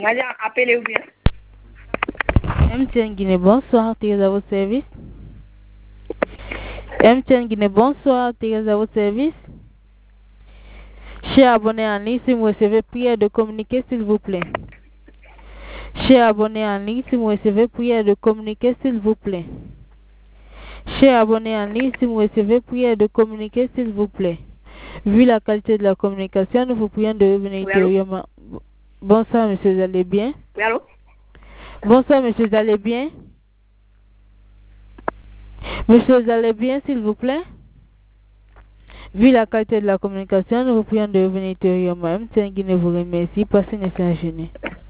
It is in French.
Appelez ou bien. MTN Guinée, bonsoir, Thérèse à votre service. MTN Guinée, bonsoir, Thérèse à votre service. Chers abonnés en ligne, si vous recevez prière de communiquer, s'il vous plaît. Chers abonnés en ligne, si vous recevez prière de communiquer, s'il vous plaît. Chers abonnés en ligne, si vous recevez prière de communiquer, s'il vous plaît. Vu la qualité de la communication, nous vous prions de revenir ultérieurement. Bonsoir, monsieur, vous allez bien? Oui, allô? Bonsoir, monsieur, vous allez bien? Monsieur, vous allez bien, s'il vous plaît? Vu la qualité de la communication, nous vous prions de revenir ultérieurement. MTN Guinée vous remercie. Passez une excellente journée.